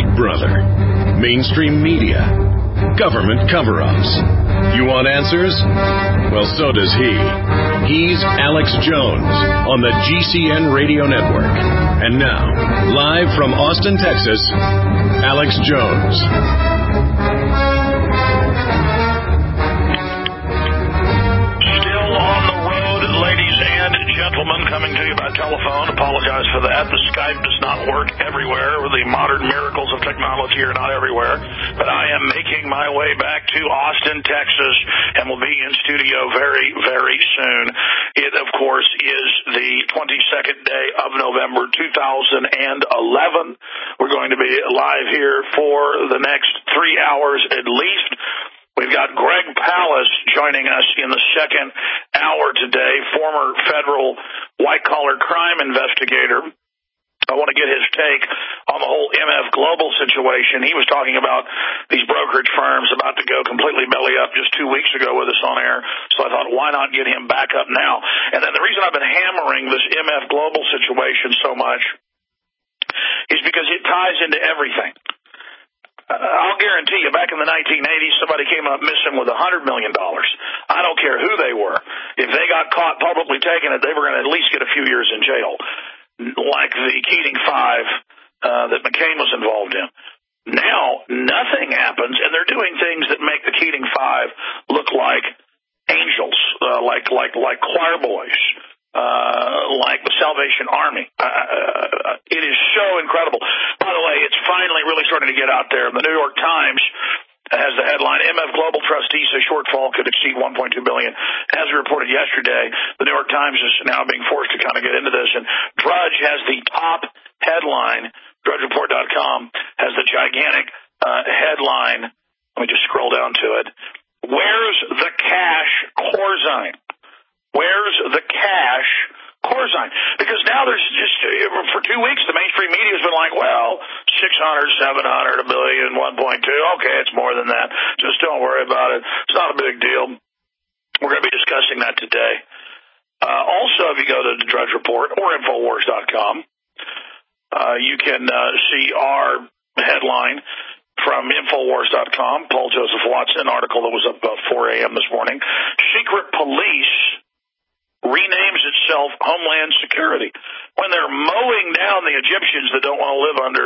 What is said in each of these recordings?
Big Brother, mainstream media, government cover-ups. You want answers? Well, so does he. He's Alex Jones on the GCN Radio Network. And now, live from Austin, Texas, Alex Jones. Still on the road, ladies and gentlemen, coming to you by telephone. Apologize for that. The Skype does not work everywhere. The modern miracles of technology are not everywhere. But I am making my way back to Austin, Texas, and will be in studio very, very soon. It, of course, is the 22nd day of November, 2011. We're going to be live here for the next 3 hours at least. We've got Greg Palast joining us in the second hour today, former federal white-collar crime investigator. I want to get his take on the whole MF Global situation. He was talking about these brokerage firms about to go completely belly up just 2 weeks ago with us on air, so I thought, why not get him back up now? And then the reason I've been hammering this MF Global situation so much is because it ties into everything. I'll guarantee you, back in the 1980s, somebody came up missing with $100 million. I don't care who they were. If they got caught publicly taking it, they were going to at least get a few years in jail, like the Keating Five that McCain was involved in. Now, nothing happens, and they're doing things that make the Keating Five look like angels, like choir boys. Like the Salvation Army. It is so incredible. By the way, it's finally really starting to get out there. The New York Times has the headline, MF Global trustees say shortfall could exceed $1.2 billion. As we reported yesterday, the New York Times is now being forced to kind of get into this. And Drudge has the top headline. DrudgeReport.com has the gigantic headline. Let me just scroll down to it. Where's the cash, Corzine? Where's the cash, Corzine? Because now there's just, for 2 weeks, the mainstream media has been like, well, 600, 700, a billion, 1.2. Okay, it's more than that. Just don't worry about it. It's not a big deal. We're going to be discussing that today. Also, if you go to the Drudge Report or Infowars.com, you can see our headline from Infowars.com, Paul Joseph Watson, article that was up about 4 a.m. this morning. Secret police renames itself Homeland Security. When they're mowing down the Egyptians that don't want to live under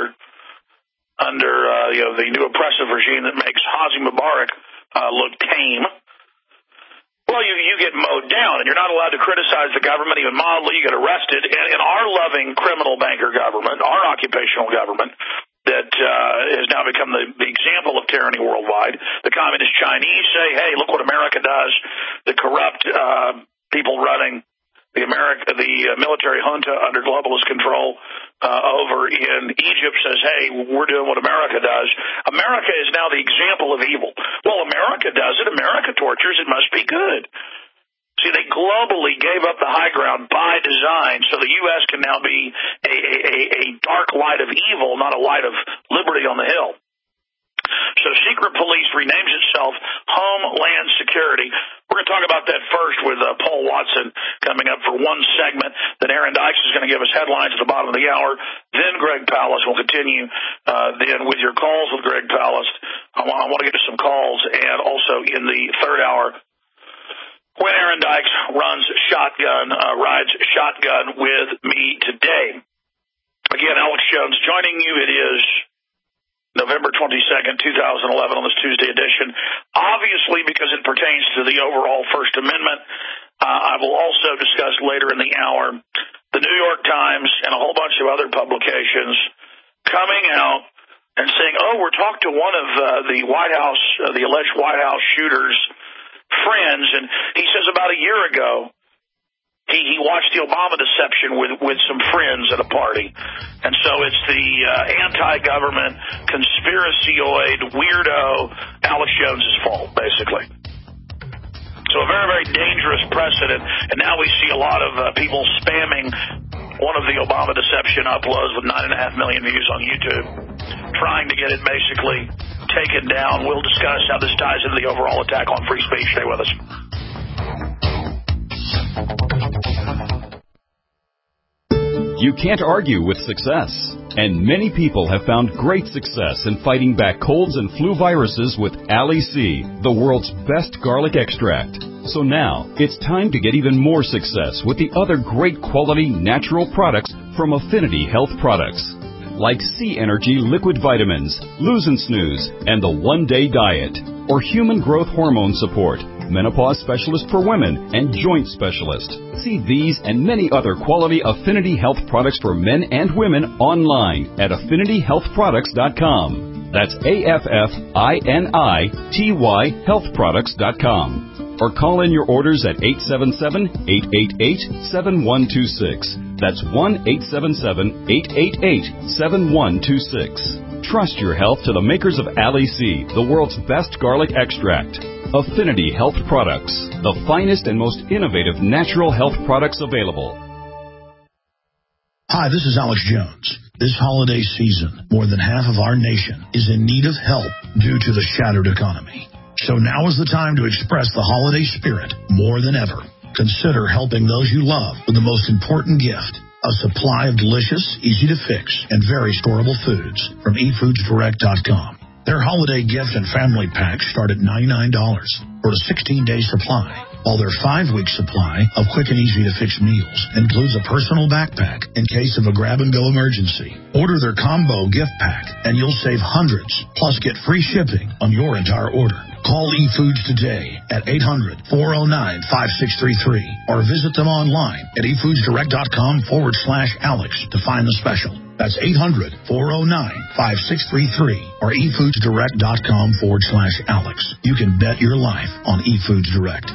the new oppressive regime that makes Hosni Mubarak look tame, well, you get mowed down, and you're not allowed to criticize the government, even mildly. You get arrested. And in our loving criminal banker government, our occupational government, that has now become the example of tyranny worldwide, the communist Chinese say, hey, look what America does. The corrupt people running the military junta under globalist control over in Egypt says, hey, we're doing what America does. America is now the example of evil. Well, America does it. America tortures. It must be good. See, they globally gave up the high ground by design, so the U.S. can now be a dark light of evil, not a light of liberty on the hill. So secret police renames itself Homeland Security. We're going to talk about that first with Paul Watson coming up for one segment. Then Aaron Dykes is going to give us headlines at the bottom of the hour. Then Greg Palast will continue then with your calls with Greg Palast. I want to get to some calls. And also in the third hour, when Aaron Dykes rides shotgun with me today. Again, Alex Jones joining you. It is November 22nd, 2011 on this Tuesday edition. Obviously, because it pertains to the overall First Amendment, I will also discuss later in the hour the New York Times and a whole bunch of other publications coming out and saying, we're talking to one of the White House, the alleged White House shooters' friends, and he says about a year ago, he watched the Obama deception with some friends at a party. And so it's the anti-government, conspiracyoid, weirdo Alex Jones's fault, basically. So a very, very dangerous precedent. And now we see a lot of people spamming one of the Obama deception uploads with 9.5 million views on YouTube, trying to get it basically taken down. We'll discuss how this ties into the overall attack on free speech. Stay with us. You can't argue with success. And many people have found great success in fighting back colds and flu viruses with Ali C, the world's best garlic extract. So now, it's time to get even more success with the other great quality natural products from Affinity Health Products, like C Energy Liquid Vitamins, Lose and Snooze, and the One Day Diet, or Human Growth Hormone Support, Menopause Specialist for Women, and Joint Specialist. See these and many other quality Affinity Health products for men and women online at affinityhealthproducts.com. That's AFFINITY healthproducts.com. Or call in your orders at 877-888-7126. That's 1-877-888-7126. Trust your health to the makers of Ali C, the world's best garlic extract. Affinity Health Products, the finest and most innovative natural health products available. Hi, this is Alex Jones. This holiday season, more than half of our nation is in need of help due to the shattered economy. So now is the time to express the holiday spirit more than ever. Consider helping those you love with the most important gift, a supply of delicious, easy-to-fix, and very storable foods from eFoodsDirect.com. Their holiday gift and family packs start at $99 for a 16-day supply, while their 5-week supply of quick and easy-to-fix meals includes a personal backpack in case of a grab-and-go emergency. Order their combo gift pack, and you'll save hundreds, plus get free shipping on your entire order. Call eFoods today at 800-409-5633 or visit them online at eFoodsDirect.com/Alex to find the special. That's 800-409-5633 or eFoodsDirect.com/Alex. You can bet your life on eFoods Direct.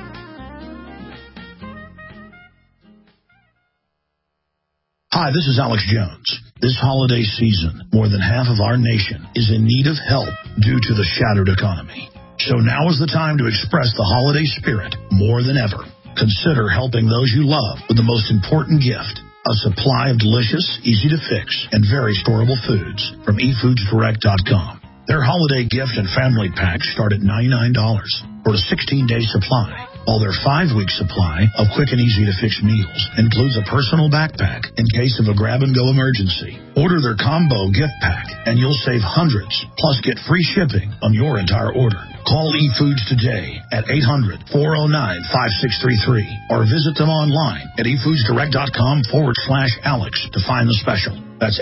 Hi, this is Alex Jones. This holiday season, more than half of our nation is in need of help due to the shattered economy. So now is the time to express the holiday spirit more than ever. Consider helping those you love with the most important gift, a supply of delicious, easy-to-fix, and very storable foods from eFoodsDirect.com. Their holiday gift and family packs start at $99 for a 16-day supply, while their 5-week supply of quick and easy-to-fix meals includes a personal backpack in case of a grab-and-go emergency. Order their combo gift pack, and you'll save hundreds, plus get free shipping on your entire order. Call eFoods today at 800-409-5633 or visit them online at eFoodsDirect.com/Alex to find the special. That's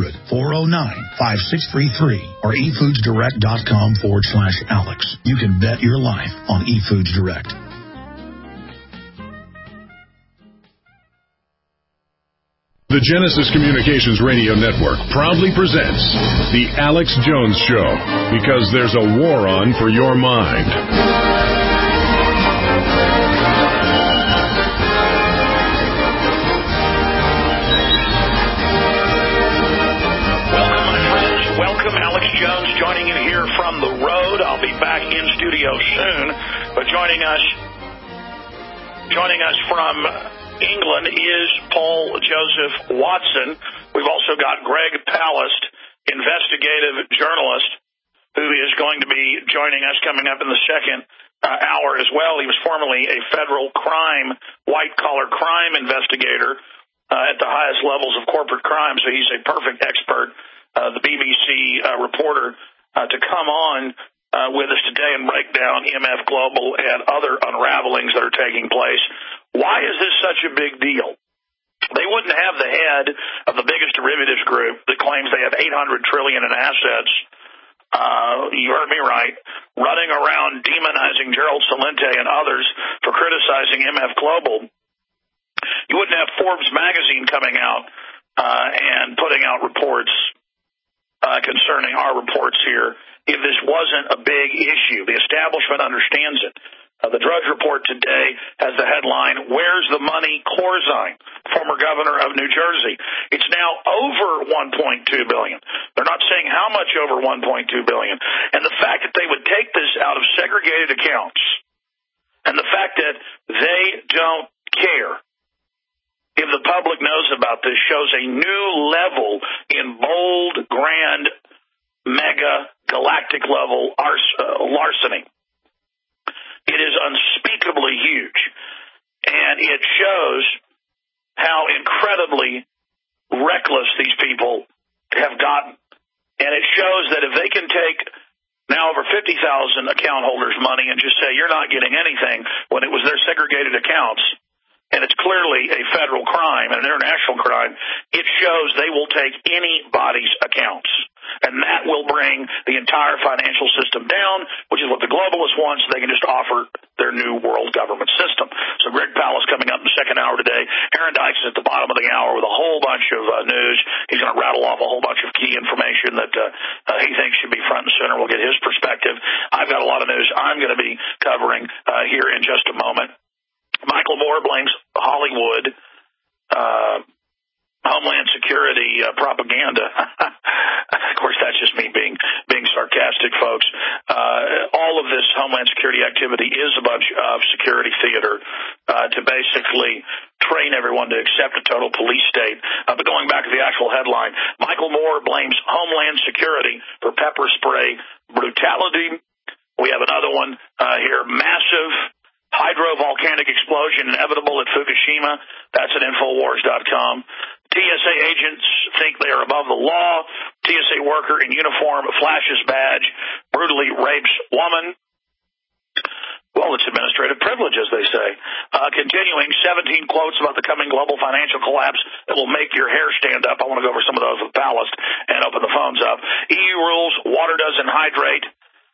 800-409-5633 or eFoodsDirect.com/Alex. You can bet your life on eFoods Direct. The Genesis Communications Radio Network proudly presents The Alex Jones Show, because there's a war on for your mind. Welcome, my friends. Welcome, Alex Jones, joining you here from the road. I'll be back in studio soon, but joining us from England is Paul Joseph Watson. We've also got Greg Palast, investigative journalist, who is going to be joining us coming up in the second hour as well. He was formerly a federal crime, white-collar crime investigator at the highest levels of corporate crime, so he's a perfect expert, the BBC reporter, to come on with us today and break down EMF Global and other unravelings that are taking place. Why is this such a big deal? They wouldn't have the head of the biggest derivatives group that claims they have $800 trillion in assets. You heard me right, running around demonizing Gerald Celente and others for criticizing MF Global. You wouldn't have Forbes magazine coming out and putting out reports concerning our reports here if this wasn't a big issue. The establishment understands it. The Drudge Report today has the headline, "Where's the Money? Corzine, former governor of New Jersey." It's now over $1.2 billion. They're not saying how much over $1.2 billion. And the fact that they would take this out of segregated accounts, and the fact that they don't care if the public knows about this, shows a new level in bold, grand, mega, galactic level larceny. It is unspeakably huge, and it shows how incredibly reckless these people have gotten. And it shows that if they can take now over 50,000 account holders' money and just say you're not getting anything when it was their segregated accounts, and it's clearly a federal crime and an international crime, it shows they will take anybody's accounts. And that will bring the entire financial system down, which is what the globalists want, so they can just offer their new world government system. So Greg Palast coming up in the second hour today. Aaron Dykes is at the bottom of the hour with a whole bunch of news. He's going to rattle off a whole bunch of key information that he thinks should be front and center. We'll get his perspective. I've got a lot of news I'm going to be covering here in just a moment. Michael Moore blames Hollywood Homeland Security propaganda. Of course, that's just me being sarcastic, folks. All of this Homeland Security activity is a bunch of security theater to basically train everyone to accept a total police state. But going back to the actual headline, Michael Moore blames Homeland Security for pepper spray brutality. We have another one here, massive hydrovolcanic explosion inevitable at Fukushima. That's at Infowars.com. TSA agents think they are above the law. TSA worker in uniform flashes badge, brutally rapes woman. Well, it's administrative privilege, as they say. Continuing, 17 quotes about the coming global financial collapse that will make your hair stand up. I want to go over some of those with Palast and open the phones up. EU rules, water doesn't hydrate.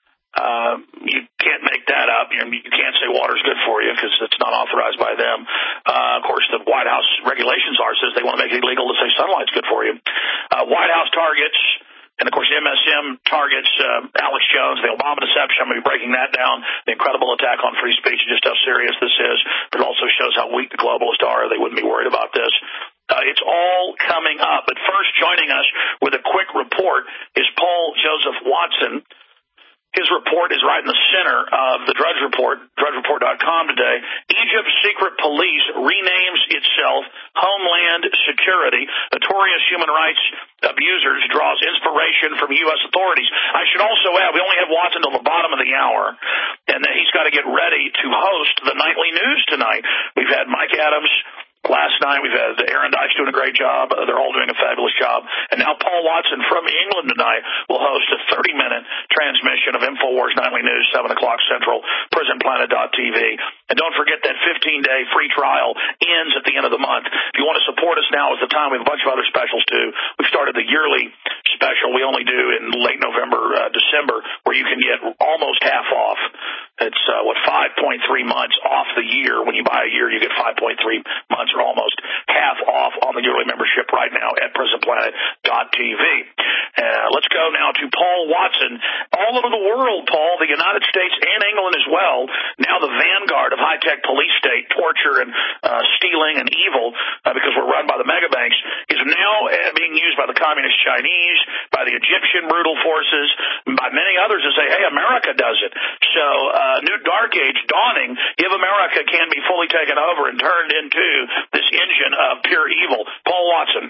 You can't make that up. You can't say water's good for you because it's not authorized by them. Of course, the White House regulations says they want to make it illegal to say sunlight's good for you. White House targets, and of course, MSM targets Alex Jones, the Obama deception. I'm going to be breaking that down. The incredible attack on free speech and just how serious this is. But it also shows how weak the globalists are. They wouldn't be worried about this. It's all coming up. But first, joining us with a quick report is Paul Joseph Watson. His report is right in the center of the Drudge Report, drudgereport.com today. Egypt's secret police renames itself Homeland Security. Notorious human rights abusers draws inspiration from U.S. authorities. I should also add, we only have Watson till the bottom of the hour, and then he's got to get ready to host the nightly news tonight. We've had Mike Adams last night. We've had Aaron Dykes doing a great job. They're all doing a fabulous job. And now Paul Watson from England tonight will host a 30-minute transmission of InfoWars Nightly News, 7 o'clock Central, PrisonPlanet.tv. And don't forget that 15-day free trial ends at the end of the month. If you want to support us, now is the time. We have a bunch of other specials, too. We've started the yearly special we only do in late November, December, where you can get almost half off. It's, 5.3 months off the year. When you buy a year, you get 5.3 months or almost half off on the yearly membership right now at PrisonPlanet.tv. Let's go now to Paul Watson. All over the world, Paul, the United States and England as well, now the vanguard of high-tech police state, torture and stealing and evil, because we're run by the mega banks, is now being used by the communist Chinese, by the Egyptian brutal forces, by many others to say, hey, America does it. So, new dark age dawning if America can be fully taken over and turned into this engine of pure evil. Paul Watson.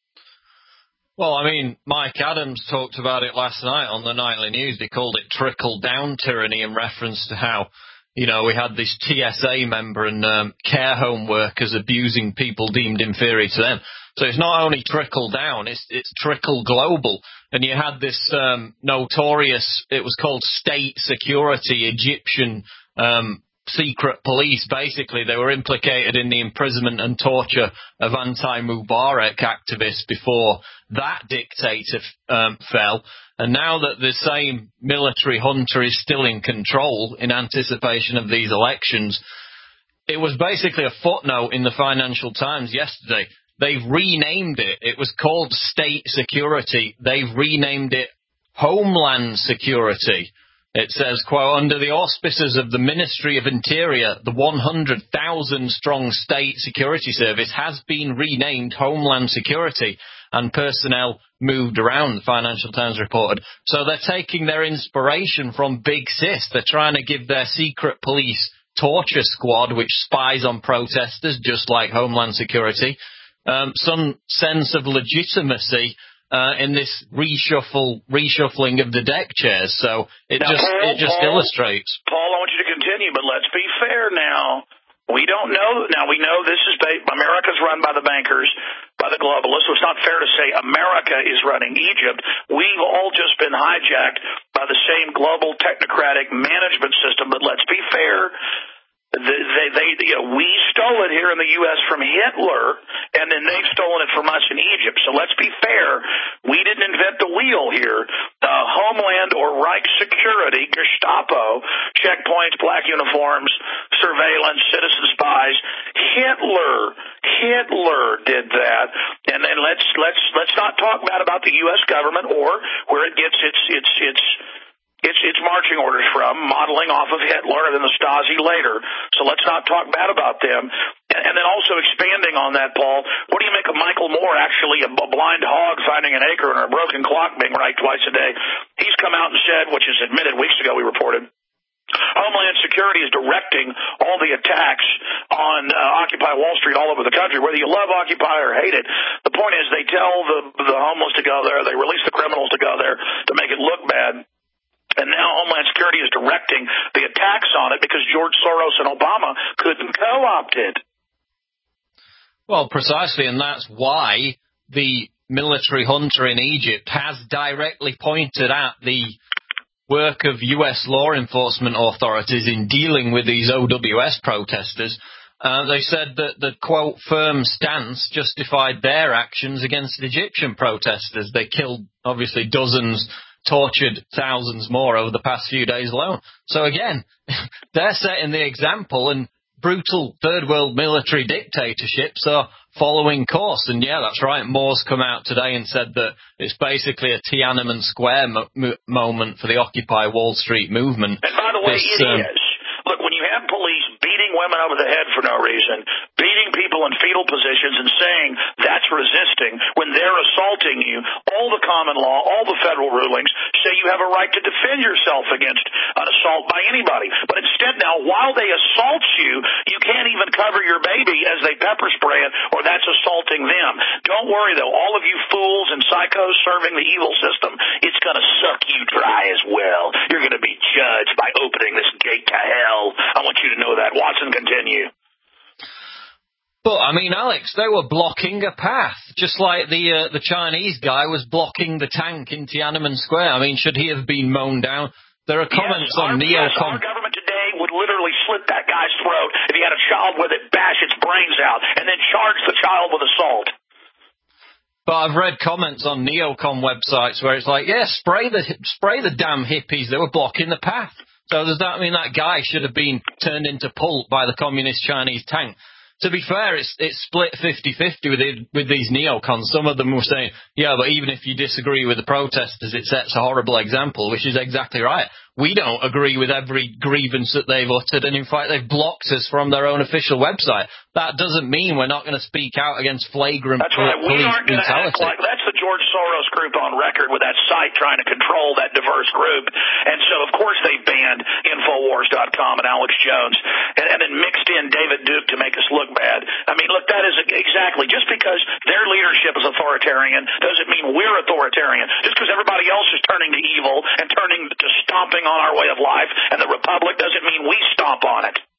Well, I mean, Mike Adams talked about it last night on the Nightly News. He called it trickle-down tyranny in reference to how, we had this TSA member and care home workers abusing people deemed inferior to them. So it's not only trickle-down, it's trickle-global. And you had this notorious, it was called state security, Egyptian secret police. Basically, they were implicated in the imprisonment and torture of anti-Mubarak activists before that dictator fell. And now that the same military junta is still in control in anticipation of these elections, it was basically a footnote in the Financial Times yesterday. They've renamed it. It was called State Security. They've renamed it Homeland Security. It says, quote, under the auspices of the Ministry of Interior, the 100,000-strong State Security Service has been renamed Homeland Security, and personnel moved around, the Financial Times reported. So they're taking their inspiration from Big Sis. They're trying to give their secret police torture squad, which spies on protesters, just like Homeland Security, some sense of legitimacy in this reshuffling of the deck chairs. So it just illustrates. Paul, I want you to continue, but let's be fair now. We don't know. Now, we know this is America's run by the bankers, by the globalists. So it's not fair to say America is running Egypt. We've all just been hijacked by the same global technocratic management system. But let's be fair. We stole it here in the U.S. from Hitler, and then they've stolen it from us in Egypt. So let's be fair. We didn't invent the wheel here. Homeland or Reich security, Gestapo, checkpoints, black uniforms, surveillance, citizen spies. Hitler did that. And then let's not talk bad about the U.S. government or where it gets its marching orders from, modeling off of Hitler and then the Stasi later. So let's not talk bad about them. And then also expanding on that, Paul, what do you make of Michael Moore, actually a blind hog finding an acorn or a broken clock being right twice a day? He's come out and said, which is admitted weeks ago we reported, Homeland Security is directing all the attacks on Occupy Wall Street all over the country, whether you love Occupy or hate it. The point is they tell the homeless to go there, they release the criminals to go there to make it look bad. And now Homeland Security is directing the attacks on it because George Soros and Obama couldn't co-opt it. Well, precisely, and that's why the military junta in Egypt has directly pointed at the work of U.S. law enforcement authorities in dealing with these OWS protesters. They said that the, quote, firm stance justified their actions against Egyptian protesters. They killed, obviously, dozens, tortured thousands more over the past few days alone. So again, they're setting the example, and brutal third world military dictatorships are following course. And yeah, that's right. Moore's come out today and said that it's basically a Tiananmen Square moment for the Occupy Wall Street movement. And by the way, it is. Look, when you have police beating women over the head for no reason, beating people in fetal positions and saying that's resisting, when they're assaulting you, all the common law, all the federal rulings say you have a right to defend yourself against an assault by anybody. But instead now, while they assault you, you can't even cover your baby as they pepper spray it, or that's assaulting them. Don't worry, though. All of you fools and psychos serving the evil system, it's going to suck you dry as well. You're going to be judged by opening this gate to hell. I want you to know that. Watson, continue. But, I mean, Alex, they were blocking a path, just like the Chinese guy was blocking the tank in Tiananmen Square. I mean, should he have been mown down? There are comments on neocon. Our government today would literally slit that guy's throat if he had a child with it, bash its brains out, and then charge the child with assault. But I've read comments on neocon websites where it's like, yeah, spray the damn hippies. They were blocking the path. So does that mean that guy should have been turned into pulp by the communist Chinese tank? To be fair, it's split 50-50 with these neocons. Some of them were saying, yeah, but even if you disagree with the protesters, it sets a horrible example, which is exactly right. We don't agree with every grievance that they've uttered, and in fact, they've blocked us from their own official website. That doesn't mean we're not going to speak out against flagrant police brutality. Like that's the George Soros group on record with that site trying to control that diverse group. And so, of course, they banned Infowars.com and Alex Jones and then mixed in David Duke to make us look bad. I mean, look, that is exactly. Just because their leadership is authoritarian doesn't mean we're authoritarian. Just because everybody else is turning to evil and turning to stomping on our way of life and the Republic doesn't mean we stomp on it.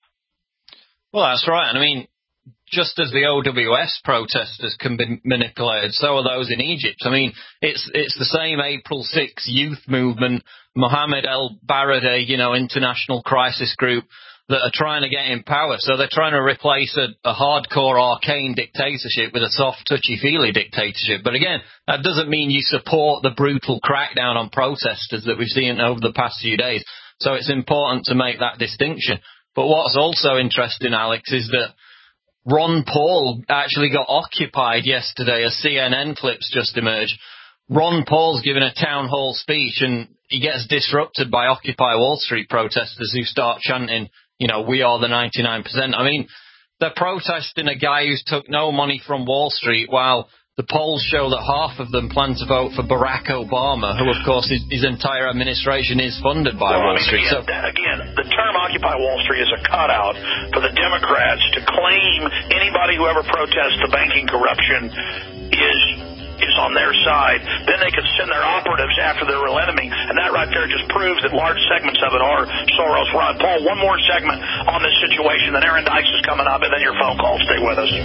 Well, that's right. And I mean, just as the OWS protesters can be manipulated, so are those in Egypt. I mean, it's the same April 6 youth movement, Mohammed el-Baradei, international crisis group, that are trying to get in power. So they're trying to replace a hardcore arcane dictatorship with a soft, touchy-feely dictatorship. But again, that doesn't mean you support the brutal crackdown on protesters that we've seen over the past few days. So it's important to make that distinction. But what's also interesting, Alex, is that Ron Paul actually got occupied yesterday as CNN clips just emerged. Ron Paul's giving a town hall speech and he gets disrupted by Occupy Wall Street protesters who start chanting, we are the 99%. I mean, they're protesting a guy who's took no money from Wall Street while the polls show that half of them plan to vote for Barack Obama, who, of course, his entire administration is funded by Wall Street. Again, the term Occupy Wall Street is a cutout for the Democrats to claim anybody who ever protests the banking corruption is on on their side. Then they can send their operatives after their real enemy, and that right there just proves that large segments of it are Soros-run. Paul, one more segment on this situation, then Aaron Dykes is coming up, and then your phone call. Stay with us.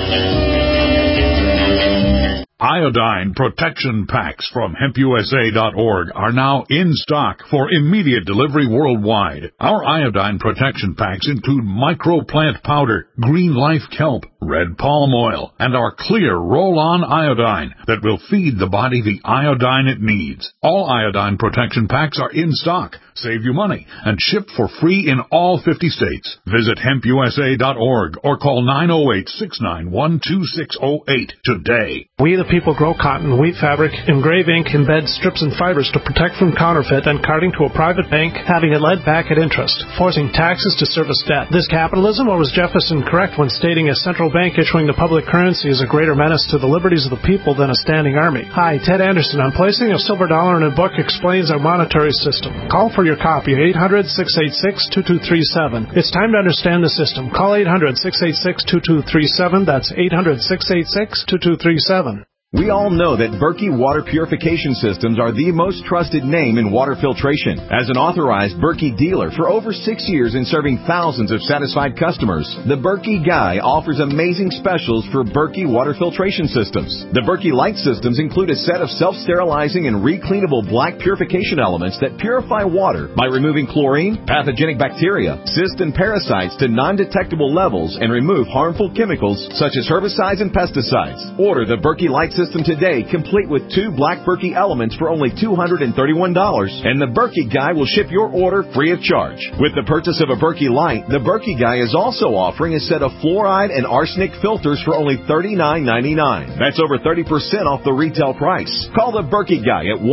Iodine protection packs from hempusa.org are now in stock for immediate delivery worldwide. Our iodine protection packs include microplant powder, green life kelp, red palm oil, and our clear roll-on iodine that will feed the body the iodine it needs. All iodine protection packs are in stock, save you money, and shipped for free in all 50 states. Visit hempusa.org or call 908-691-2608 today. We the people grow cotton, weave fabric, engrave ink, embed strips and fibers to protect from counterfeit and carting to a private bank, having it led back at interest, forcing taxes to service debt. This capitalism, or was Jefferson correct when stating a central bank issuing the public currency is a greater menace to the liberties of the people than a standing army? Hi, Ted Anderson. On placing a silver dollar in a book explains our monetary system. Call for your copy at 800-686-2237. It's time to understand the system. Call 800-686-2237. That's 800-686-2237. We all know that Berkey Water Purification Systems are the most trusted name in water filtration. As an authorized Berkey dealer for over 6 years and serving thousands of satisfied customers, the Berkey Guy offers amazing specials for Berkey Water Filtration Systems. The Berkey Light Systems include a set of self-sterilizing and recleanable black purification elements that purify water by removing chlorine, pathogenic bacteria, cysts, and parasites to non-detectable levels and remove harmful chemicals such as herbicides and pesticides. Order the Berkey Light System today, complete with 2 black Berkey elements for only $231, and the Berkey Guy will ship your order free of charge. With the purchase of a Berkey Light, the Berkey Guy is also offering a set of fluoride and arsenic filters for only $39.99. That's over 30% off the retail price. Call the Berkey Guy at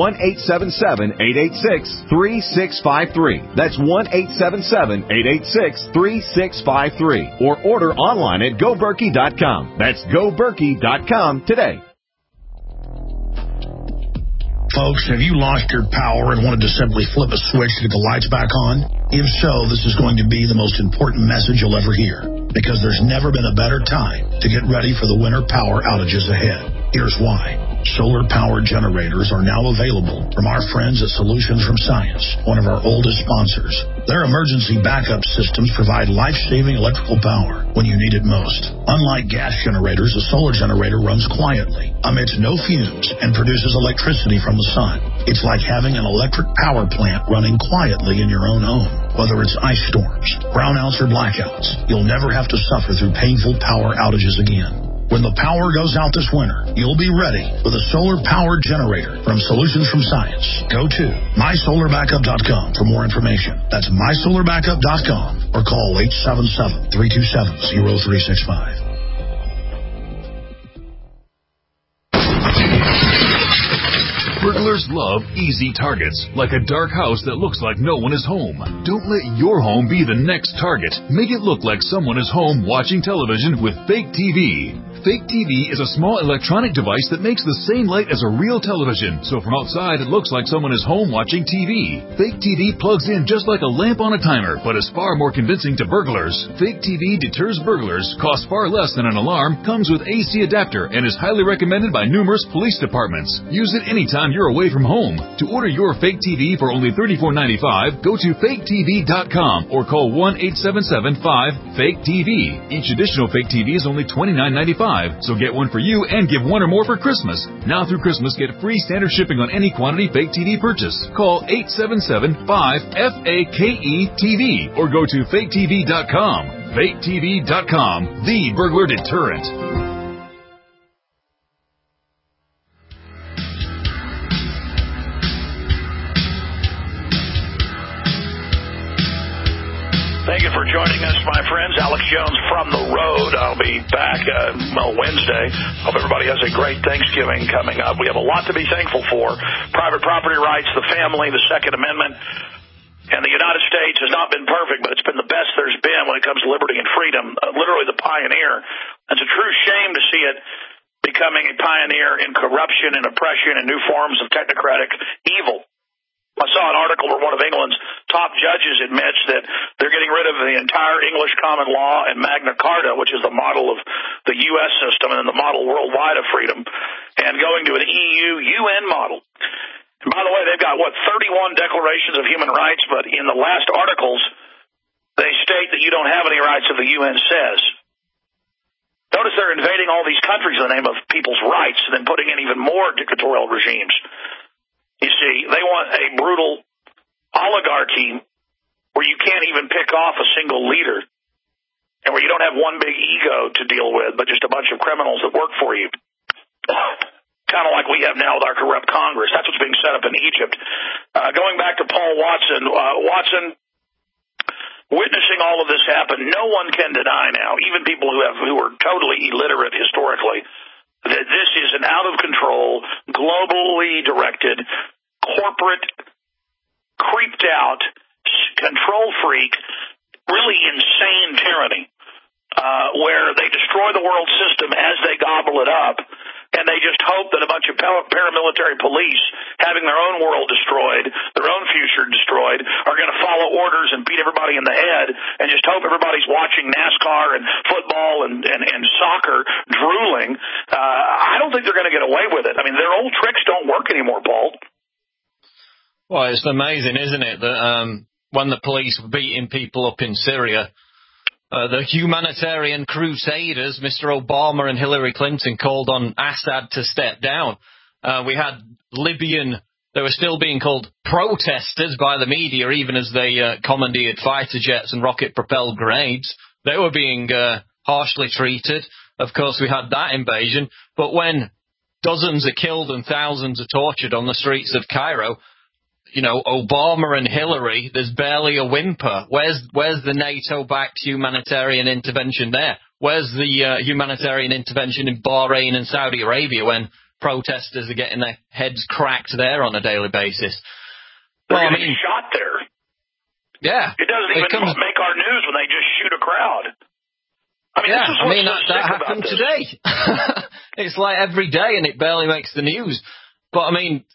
1-877-886-3653. That's 1-877-886-3653. Or order online at GoBerkey.com. That's GoBerkey.com today. Folks, have you lost your power and wanted to simply flip a switch to get the lights back on? If so, this is going to be the most important message you'll ever hear, because there's never been a better time to get ready for the winter power outages ahead. Here's why. Solar-powered generators are now available from our friends at Solutions from Science, one of our oldest sponsors. Their emergency backup systems provide life-saving electrical power when you need it most. Unlike gas generators, a solar generator runs quietly, emits no fumes, and produces electricity from the sun. It's like having an electric power plant running quietly in your own home. Whether it's ice storms, brownouts, or blackouts, you'll never have to suffer through painful power outages again. When the power goes out this winter, you'll be ready with a solar-powered generator from Solutions from Science. Go to mysolarbackup.com for more information. That's mysolarbackup.com or call 877-327-0365. Burglars love easy targets, like a dark house that looks like no one is home. Don't let your home be the next target. Make it look like someone is home watching television with Fake TV. Fake TV is a small electronic device that makes the same light as a real television, so from outside it looks like someone is home watching TV. Fake TV plugs in just like a lamp on a timer, but is far more convincing to burglars. Fake TV deters burglars, costs far less than an alarm, comes with AC adapter, and is highly recommended by numerous police departments. Use it anytime you're away from home. To order your Fake TV for only $34.95, go to faketv.com or call 1-877-5-FAKE-TV. Each additional Fake TV is only $29.95. So get one for you and give one or more for Christmas. Now through Christmas, get free standard shipping on any quantity Fake TV purchase. Call 877-5-FAKE-TV or go to faketv.com. Faketv.com, the burglar deterrent. Thank you for joining us, my friends. Alex Jones from the road. I'll be back Wednesday. Hope everybody has a great Thanksgiving coming up. We have a lot to be thankful for. Private property rights, the family, the Second Amendment. And the United States has not been perfect, but it's been the best there's been when it comes to liberty and freedom. Literally the pioneer. It's a true shame to see it becoming a pioneer in corruption and oppression and new forms of technocratic evil. I saw an article where one of England's top judges admits that they're getting rid of the entire English common law and Magna Carta, which is the model of the U.S. system and the model worldwide of freedom. and going to an EU-UN model. And by the way, they've got, 31 declarations of human rights, but in the last articles, they state that you don't have any rights that the UN says. Notice they're invading all these countries in the name of people's rights and then putting in even more dictatorial regimes. You see, they want a brutal oligarchy where you can't even pick off a single leader and where you don't have one big ego to deal with, but just a bunch of criminals that work for you. Kind of like we have now with our corrupt Congress. That's what's being set up in Egypt. Going back to Paul Watson, witnessing all of this happen, no one can deny now, even people who are totally illiterate historically, that this is an out-of-control, globally directed, corporate, creeped-out, control freak, really insane tyranny, where they destroy the world system as they gobble it up, and they just hope that a bunch of paramilitary police having their own world destroyed, their own future destroyed, are going to follow orders and beat everybody in the head and just hope everybody's watching NASCAR and football and soccer drooling. I don't think they're going to get away with it. I mean, their old tricks don't work anymore, Paul. Well, it's amazing, isn't it, that when the police were beating people up in Syria, the humanitarian crusaders, Mr. Obama and Hillary Clinton, called on Assad to step down. We had they were still being called protesters by the media, even as they commandeered fighter jets and rocket-propelled grenades. They were being harshly treated. Of course, we had that invasion. But when dozens are killed and thousands are tortured on the streets of Cairo, you know, Obama and Hillary, there's barely a whimper. Where's the NATO-backed humanitarian intervention there? Where's the humanitarian intervention in Bahrain and Saudi Arabia when protesters are getting their heads cracked there on a daily basis? They're getting shot there. Yeah. It doesn't even make our news when they just shoot a crowd. I mean, this is what's that happened today. It's like every day, and it barely makes the news. But, I mean,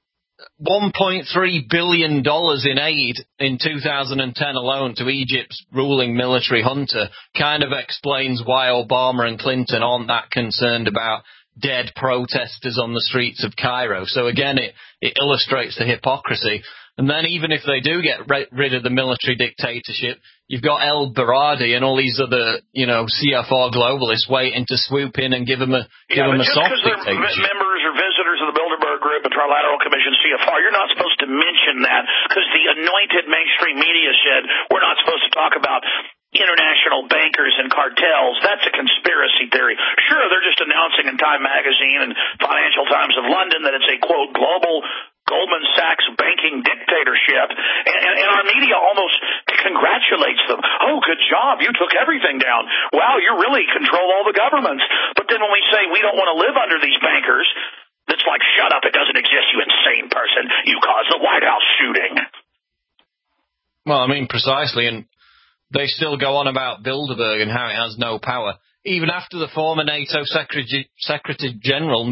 $1.3 billion in aid in 2010 alone to Egypt's ruling military junta kind of explains why Obama and Clinton aren't that concerned about dead protesters on the streets of Cairo. So again, it illustrates the hypocrisy. And then even if they do get rid of the military dictatorship, you've got El Baradi and all these other, CFR globalists waiting to swoop in and give them a soft dictatorship. Members or visitors of the Bilderberg Group and Trilateral Commission CFR, you're not supposed to mention that because the anointed mainstream media said we're not supposed to talk about international bankers and cartels. That's a conspiracy theory. Sure, they're just announcing in Time Magazine and Financial Times of London that it's a, quote, global Goldman Sachs banking dictatorship, and our media almost congratulates them. Oh, good job. You took everything down. Wow, you really control all the governments. But then when we say we don't want to live under these bankers, it's like, shut up, it doesn't exist, you insane person. You caused the White House shooting. Well, I mean, precisely, and they still go on about Bilderberg and how it has no power. Even after the former NATO Secretary General,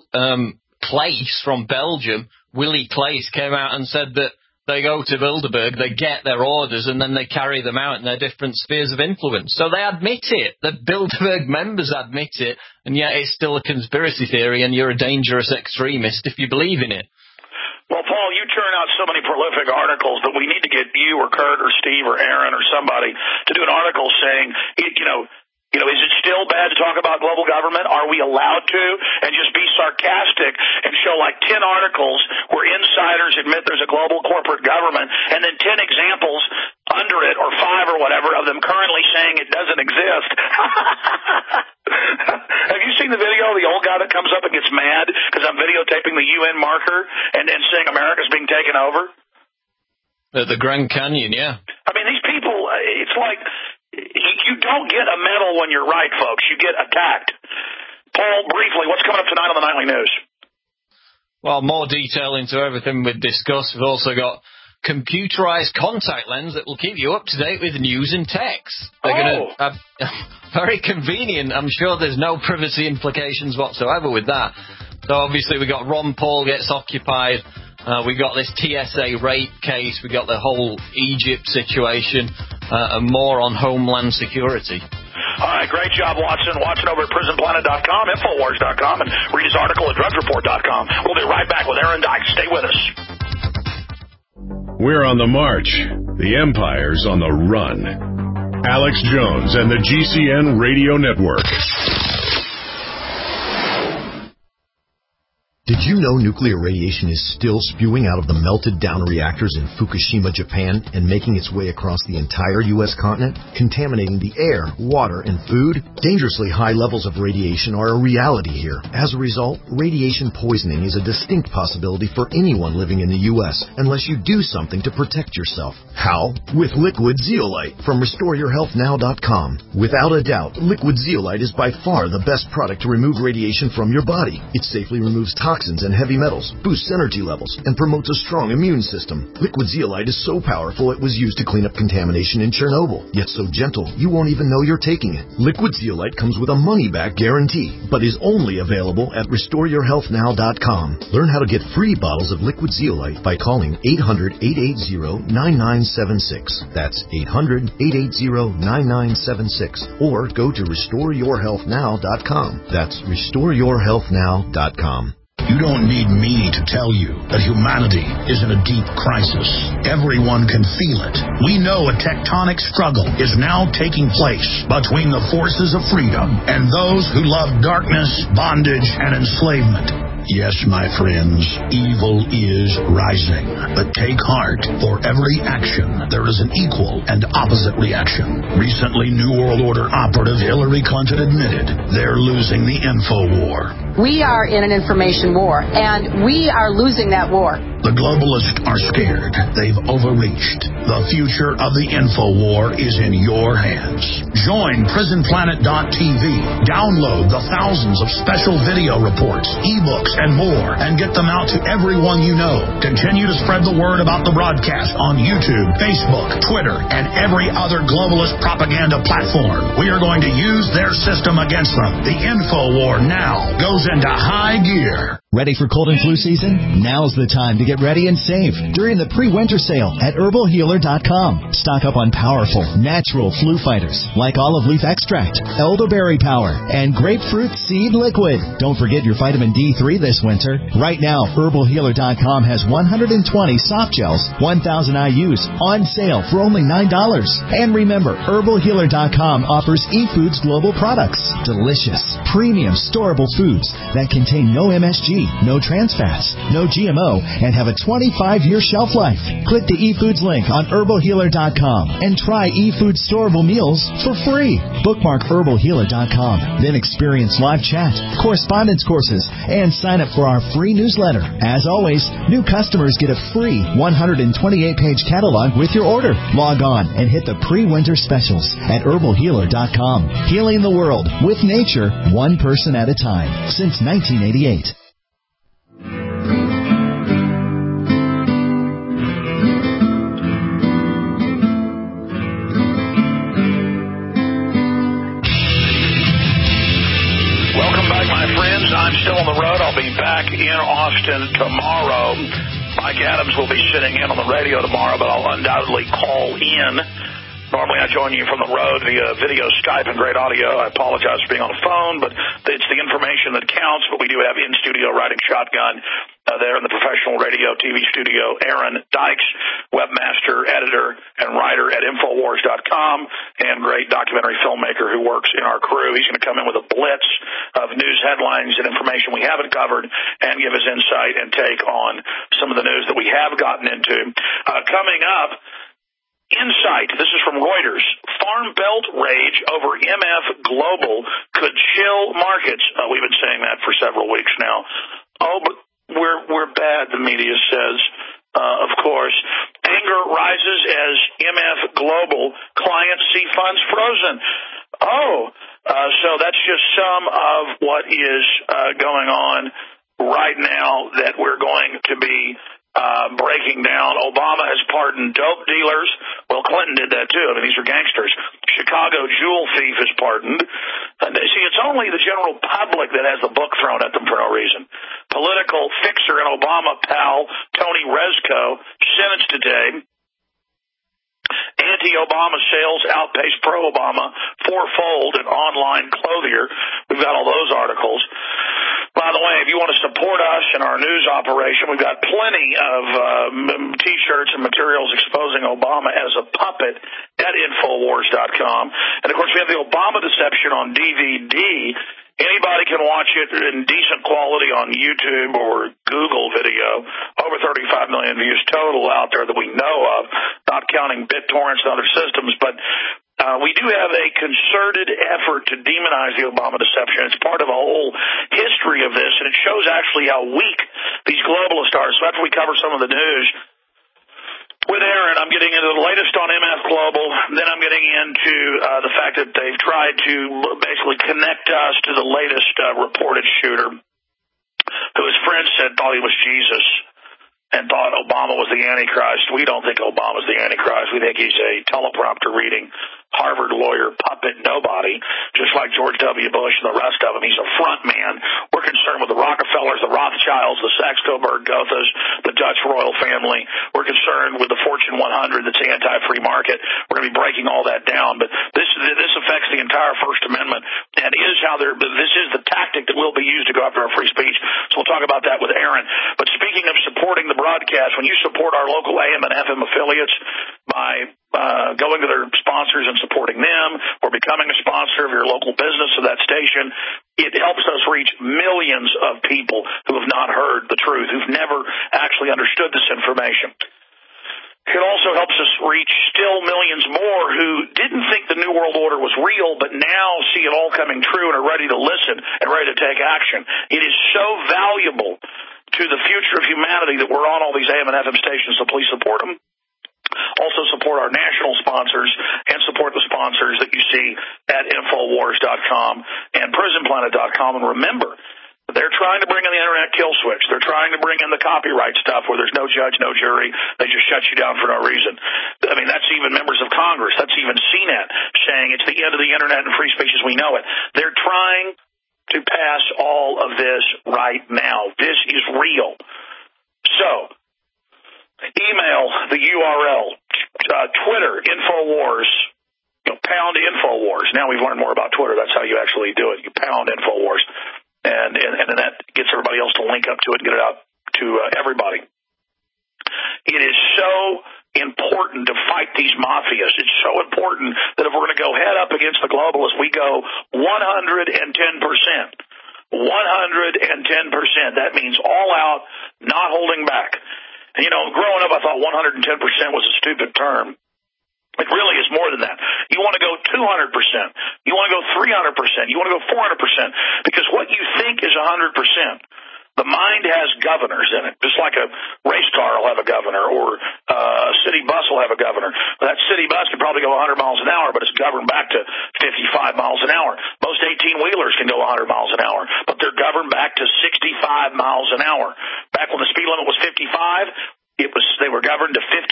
Claes from Belgium, Willy Claes, came out and said that they go to Bilderberg, they get their orders, and then they carry them out in their different spheres of influence. So they admit it. The Bilderberg members admit it, and yet it's still a conspiracy theory, and you're a dangerous extremist if you believe in it. Well, Paul, you churn out so many prolific articles that we need to get you or Kurt or Steve or Aaron or somebody to do an article saying, is it still bad to talk about global government? Are we allowed to? And just be sarcastic and show like 10 articles where insiders admit there's a global corporate government and then 10 examples under it or 5 or whatever of them currently saying it doesn't exist. Have you seen the video of the old guy that comes up and gets mad because I'm videotaping the UN marker and saying America's being taken over? The Grand Canyon, yeah. I mean, these people, it's like, you don't get a medal when you're right, folks. You get attacked. Paul, briefly, what's coming up tonight on the Nightly News? Well, more detail into everything we've discussed. We've also got computerized contact lens that will keep you up to date with news and text. They're going to have very convenient. I'm sure there's no privacy implications whatsoever with that. So obviously we got Ron Paul gets occupied. We got this TSA rape case. We got the whole Egypt situation, and more on Homeland Security. All right, great job, Watson. Watson over at PrisonPlanet.com, Infowars.com, and read his article at Drug Report. DixieReport.com. We'll be right back with Aaron Dykes. Stay with us. We're on the march. The empire's on the run. Alex Jones and the GCN Radio Network. Did you know nuclear radiation is still spewing out of the melted down reactors in Fukushima, Japan, and making its way across the entire U.S. continent, contaminating the air, water, and food? Dangerously high levels of radiation are a reality here. As a result, radiation poisoning is a distinct possibility for anyone living in the U.S. unless you do something to protect yourself. How? With Liquid Zeolite from RestoreYourHealthNow.com. Without a doubt, Liquid Zeolite is by far the best product to remove radiation from your body. It safely removes toxins and heavy metals, boosts energy levels, and promotes a strong immune system. Liquid Zeolite is so powerful it was used to clean up contamination in Chernobyl, yet so gentle you won't even know you're taking it. Liquid Zeolite comes with a money-back guarantee, but is only available at RestoreYourHealthNow.com. Learn how to get free bottles of Liquid Zeolite by calling 800-880-9976. That's 800-880-9976. Or go to RestoreYourHealthNow.com. That's RestoreYourHealthNow.com. You don't need me to tell you that humanity is in a deep crisis. Everyone can feel it. We know a tectonic struggle is now taking place between the forces of freedom and those who love darkness, bondage, and enslavement. Yes, my friends, evil is rising. But take heart. For every action, there is an equal and opposite reaction. Recently, New World Order operative Hillary Clinton admitted they're losing the info war. We are in an information war, and we are losing that war. The globalists are scared. They've overreached. The future of the info war is in your hands. Join PrisonPlanet.tv. Download the thousands of special video reports, ebooks, and more, and get them out to everyone you know. Continue to spread the word about the broadcast on YouTube, Facebook, Twitter, and every other globalist propaganda platform. We are going to use their system against them. The info war now goes into high gear. Ready for cold and flu season? Now's the time to get ready and save during the pre-winter sale at herbalhealer.com. Stock up on powerful, natural flu fighters like olive leaf extract, elderberry power, and grapefruit seed liquid. Don't forget your vitamin D3 this winter. Right now, herbalhealer.com has 120 soft gels, 1,000 IUs on sale for only $9. And remember, herbalhealer.com offers eFoods Global products. Delicious, premium, storable foods that contain no MSG, no trans fats, no GMO, and have a 25-year shelf life. Click the eFoods link on herbalhealer.com and try eFoods storable meals for free. Bookmark herbalhealer.com, then experience live chat, correspondence courses, and sign up for our free newsletter. As always, new customers get a free 128-page catalog with your order. Log on and hit the pre-winter specials at herbalhealer.com. Healing the world with nature, one person at a time, since 1988. I'm still on the road. I'll be back in Austin tomorrow. Mike Adams will be sitting in on the radio tomorrow, but I'll undoubtedly call in. Normally I join you from the road via video, Skype, and great audio. I apologize for being on the phone, but it's the information that counts. But we do have in-studio riding shotgun there in the professional radio, TV studio, Aaron Dykes, webmaster, editor, and writer at Infowars.com, and great documentary filmmaker who works in our crew. He's going to come in with a blitz of news headlines and information we haven't covered and give his insight and take on some of the news that we have gotten into. Coming up, Insight. This is from Reuters. Farm Belt rage over MF Global could chill markets. We've been saying that for several weeks now. Oh, but we're bad, the media says. Of course. Anger rises as MF Global clients see funds frozen. So that's just some of what is going on right now that we're going to be breaking down. Obama has pardoned dope dealers. Well, Clinton did that too. I mean, these are gangsters. Chicago jewel thief is pardoned. See, it's only the general public that has the book thrown at them for no reason. Political fixer and Obama pal Tony Rezko sentenced today. Anti-Obama sales outpace pro-Obama fourfold in online clothier. We've got all those articles. by the way, if you want to support us in our news operation, we've got plenty of T-shirts and materials exposing Obama as a puppet at Infowars.com. And, of course, we have the Obama Deception on DVD. Anybody can watch it in decent quality on YouTube or Google video. Over 35 million views total out there that we know of, not counting BitTorrents and other systems. But we do have a concerted effort to demonize the Obama deception. It's part of a whole history of this, and it shows actually how weak these globalists are. So after we cover some of the news with Aaron, I'm getting into the latest on MF Global. Then I'm getting into the fact that they've tried to basically connect us to the latest reported shooter who his friends said thought he was Jesus and thought Obama was the Antichrist. We don't think Obama's the Antichrist. We think he's a teleprompter reading Harvard lawyer puppet nobody, just like George W. Bush and the rest of them. He's a front man. We're concerned with the Rockefellers, the Rothschilds, the Saxe-Coburg-Gothas, the Dutch royal family. We're concerned with the Fortune 100 that's anti-free market. We're going to be breaking all that down. But this affects the entire First Amendment and is how this is the tactic that will be used to go after our free speech. So we'll talk about that with Aaron. But speaking of supporting the broadcast, when you support our local AM and FM affiliates by going to their sponsors and supporting them or becoming a sponsor of your local business of that station, it helps us reach millions of people who have not heard the truth, who've never actually understood this information. It also helps us reach still millions more who didn't think the New World Order was real, but now see it all coming true and are ready to listen and ready to take action. It is so valuable to the future of humanity that we're on all these AM and FM stations, so please support them. Also support our national sponsors and support the sponsors that you see at Infowars.com and PrisonPlanet.com. And remember, they're trying to bring in the Internet kill switch. They're trying to bring in the copyright stuff where there's no judge, no jury. They just shut you down for no reason. I mean, that's even members of Congress. That's even CNET saying it's the end of the Internet and free speech as we know it. They're trying to pass all of this right now. This is real. So, email the URL, Twitter, Infowars, pound Infowars. Now we've learned more about Twitter. That's how you actually do it. You pound Infowars. And then that gets everybody else to link up to it and get it out to everybody. It is so important to fight these mafias. It's so important that if we're going to go head up against the globalists, we go 110%. 110%. That means all out, not holding back. And, growing up, I thought 110% was a stupid term. It really is more than that. You want to go 200%. You want to go 300%. You want to go 400%. Because what you think is 100%, the mind has governors in it. Just like a race car will have a governor or a city bus will have a governor. That city bus can probably go 100 miles an hour, but it's governed back to 55 miles an hour. Most 18-wheelers can go 100 miles an hour, but they're governed back to 65 miles an hour. Back when the speed limit was 55, they were governed to 56.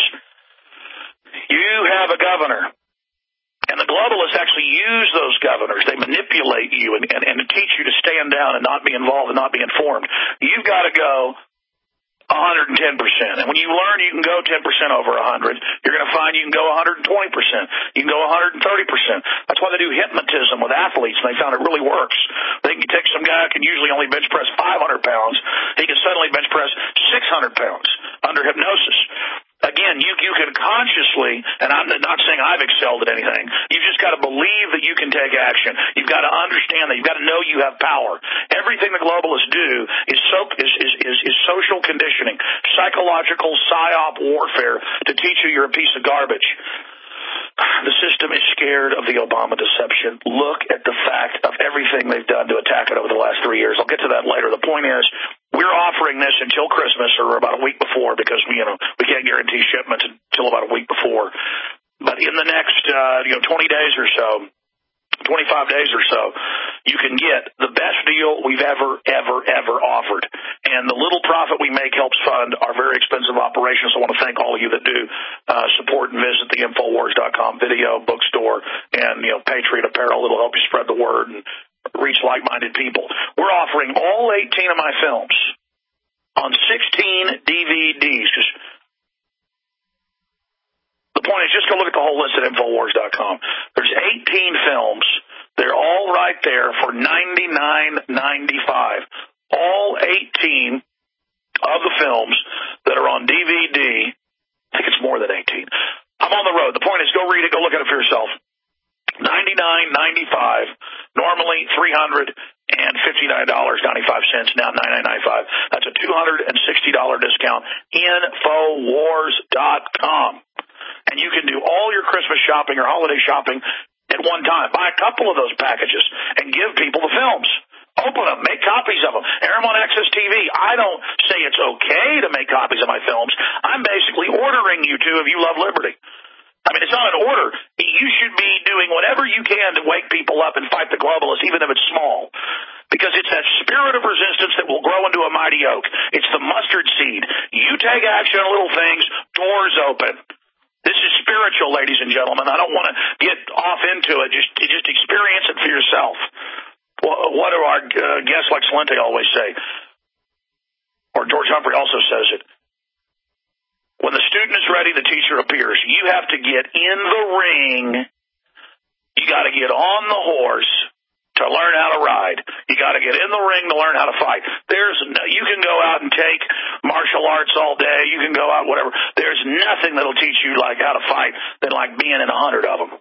You have a governor. And the globalists actually use those governors. They manipulate you and teach you to stand down and not be involved and not be informed. You've got to go 110%. And when you learn you can go 10% over 100, you're going to find you can go 120%. You can go 130%. That's why they do hypnotism with athletes, and they found it really works. They can take some guy who can usually only bench press 500 pounds. He can suddenly bench press 600 pounds under hypnosis. Again, you can consciously, and I'm not saying I've excelled at anything, you've just got to believe that you can take action. You've got to understand that. You've got to know you have power. Everything the globalists do is social conditioning, psychological psyop warfare to teach you you're a piece of garbage. The system is scared of the Obama deception. Look at the fact of everything they've done to attack it over the last 3 years. I'll get to that later. The point is, we're offering this until Christmas or about a week before because, we can't guarantee shipments until about a week before. But in the next, 20 days or so, 25 days or so, you can get the best deal we've ever offered. And the little profit we make helps fund our very expensive operations. So I want to thank all of you that do support and visit the Infowars.com video, bookstore, and, Patriot Apparel. It'll help you spread the word and reach like-minded people. We're offering all 18 of my films on 16 DVDs. The point is, just go look at the whole list at Infowars.com. There's 18 films They're all right there for $99.95. All 18 of the films that are on DVD. I think it's more than 18. I'm on the road. The point is, go read it. Go look at it for yourself. $99.95. Normally $359.95. Now $99.95. That's a $260 discount. Infowars.com. And you can do all your Christmas shopping or holiday shopping at one time. Buy a couple of those packages and give people the films. Open them. Make copies of them. Air them on Access TV. I don't say it's okay to make copies of my films. I'm basically ordering you to if you love liberty. I mean, it's not an order. You should be doing whatever you can to wake people up and fight the globalists, even if it's small. Because it's that spirit of resistance that will grow into a mighty oak. It's the mustard seed. You take action on little things, doors open. This is spiritual, ladies and gentlemen. I don't want to get off into it. Just experience it for yourself. What do our guests like Salente always say? Or George Humphrey also says it. When the student is ready, the teacher appears. You have to get in the ring. You got to get on the horse to learn how to ride. You got to get in the ring to learn how to fight. You can go out and take martial arts all day. You can go out, whatever. There's nothing that'll teach you like how to fight than like being in 100 of them.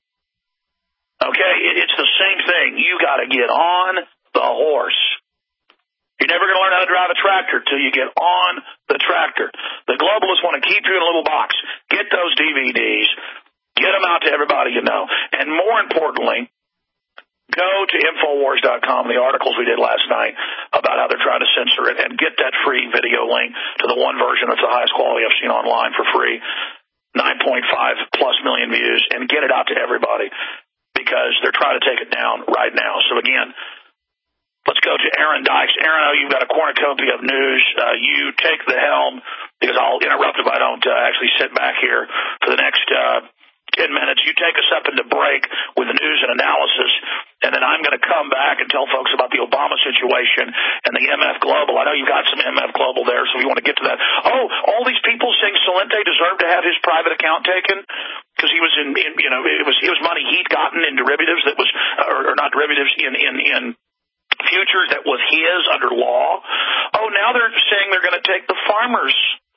Okay, it's the same thing. You got to get on the horse. You're never going to learn how to drive a tractor till you get on the tractor. The globalists want to keep you in a little box. Get those DVDs. Get them out to everybody you know. And more importantly, go to Infowars.com, the articles we did last night about how they're trying to censor it, and get that free video link to the one version that's the highest quality I've seen online for free, 9.5+ million views, and get it out to everybody because they're trying to take it down right now. So again, let's go to Aaron Dykes. Aaron, I know you've got a cornucopia of news. You take the helm because I'll interrupt if I don't actually sit back here for the next 10 minutes. You take us up into break with the news and analysis, and then I'm going to come back and tell folks about the Obama situation and the MF Global. I know you've got some MF Global there, so we want to get to that. Oh, all these people saying Salente deserved to have his private account taken because he was it was money he'd gotten in derivatives that was, or not derivatives, in futures that was his under law. Oh, now they're saying they're going to take the farmers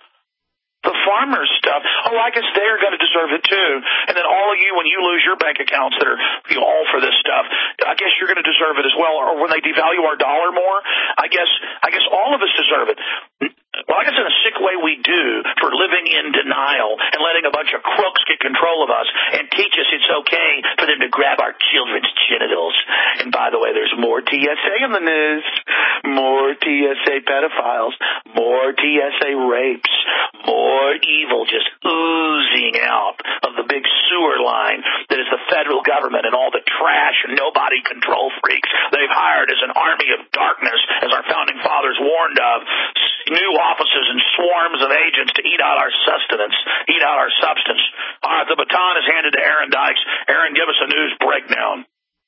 stuff. Oh, I guess they're going to deserve it too. And then all of you, when you lose your bank accounts that are all for this stuff, I guess you're going to deserve it as well. Or when they devalue our dollar more, I guess all of us deserve it. Well, I guess in a sick way we do for living in denial and letting a bunch of crooks get control of us and teach us it's okay for them to grab our children's genitals. And by the way, there's more TSA in the news, more TSA pedophiles, more TSA rapes, more evil just oozing out of the big sewer line that is the federal government and all the trash and nobody control freaks they've hired as an army of darkness, as our founding fathers warned of, new offices and swarms of agents to eat out our sustenance, eat out our substance. All right, the baton is handed to Aaron Dykes. Aaron, give us a news breakdown.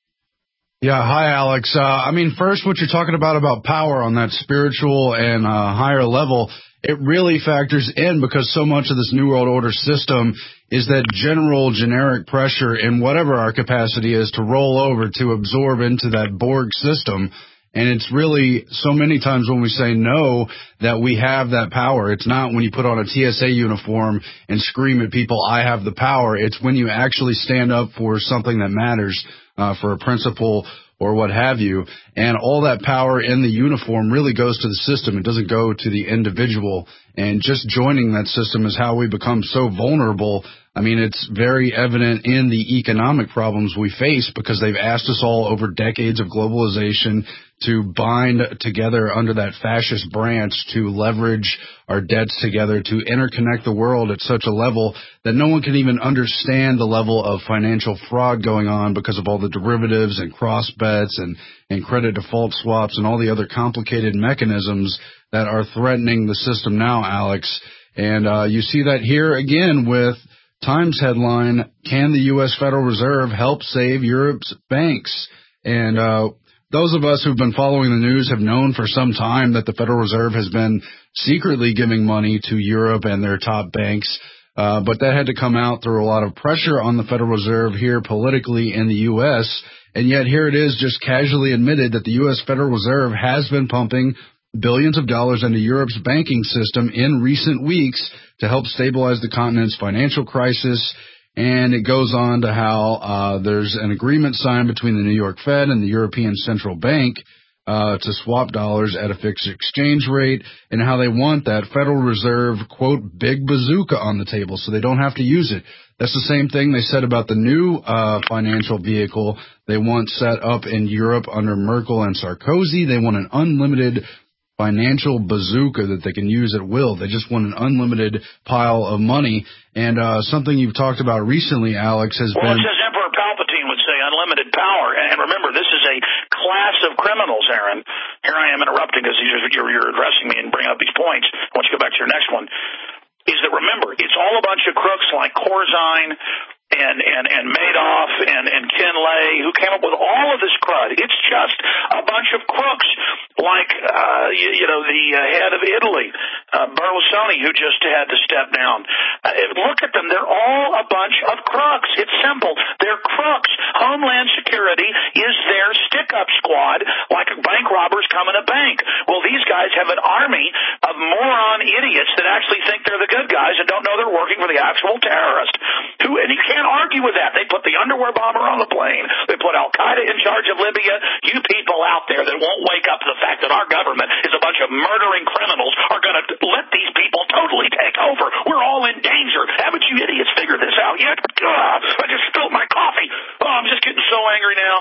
Yeah, hi, Alex. First, what you're talking about power on that spiritual and higher level, it really factors in because so much of this New World Order system is that generic pressure in whatever our capacity is to roll over, to absorb into that Borg system. And it's really so many times when we say no that we have that power. It's not when you put on a TSA uniform and scream at people, I have the power. It's when you actually stand up for something that matters, for a principle or what have you. And all that power in the uniform really goes to the system. It doesn't go to the individual. And just joining that system is how we become so vulnerable. It's very evident in the economic problems we face because they've asked us all over decades of globalization to bind together under that fascist branch, to leverage our debts together, to interconnect the world at such a level that no one can even understand the level of financial fraud going on because of all the derivatives and cross bets and credit default swaps and all the other complicated mechanisms that are threatening the system now, Alex. And you see that here again with Times headline, can the U.S. Federal Reserve help save Europe's banks? And those of us who've been following the news have known for some time that the Federal Reserve has been secretly giving money to Europe and their top banks But that had to come out through a lot of pressure on the Federal Reserve here politically in the U.S., and yet here it is just casually admitted that the U.S. Federal Reserve has been pumping billions of dollars into Europe's banking system in recent weeks to help stabilize the continent's financial crisis. And it goes on to how there's an agreement signed between the New York Fed and the European Central Bank to swap dollars at a fixed exchange rate, and how they want that Federal Reserve, quote, big bazooka on the table so they don't have to use it. That's the same thing they said about the new financial vehicle they want set up in Europe under Merkel and Sarkozy. They want an unlimited financial bazooka that they can use at will. They just want an unlimited pile of money. And something you've talked about recently, Alex, has been... Well, it says Emperor Palpatine would say unlimited power. And remember, this is a class of criminals, Aaron. Here I am interrupting because you're addressing me and bring up these points. I want you to go back to your next one. Is that, remember, it's all a bunch of crooks like Corzine and Madoff and Ken Lay, who came up with all of this crud. It's just a bunch of crooks like, the head of Italy, Berlusconi, who just had to step down. Look at them. They're all a bunch of crooks. It's simple. They're crooks. Homeland Security is their stick-up squad, like bank robbers coming to bank. Well, these guys have an army of moron idiots that actually think they're the good guys and don't know they're working for the actual terrorist. And you can't argue with that. They put the underwear bomber on the plane. They put Al-Qaeda in charge of Libya. You people out there that won't wake up to the fact that our government is a bunch of murdering criminals are going to let these people totally take over. We're all in danger. Haven't you idiots figured this out yet? I just spilled my coffee. Oh, I'm just getting so angry now.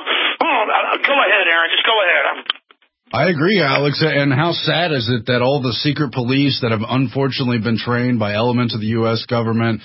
Go ahead, Aaron. Just go ahead. I agree, Alex. And how sad is it that all the secret police that have unfortunately been trained by elements of the U.S. government,